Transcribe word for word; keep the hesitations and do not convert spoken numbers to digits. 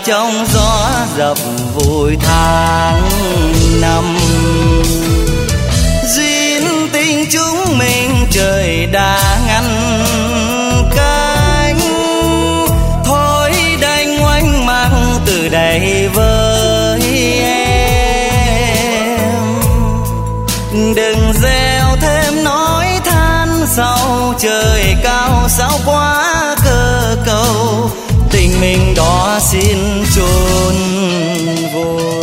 trong gió dập vùi tháng năm. Duyên tình chúng mình trời đã ngăn cánh, thôi đành oanh mang từ đây với em. Đừng gieo thêm nói than sau trời cao sao quá cơ cầu, tình mình đó xin chôn vùi.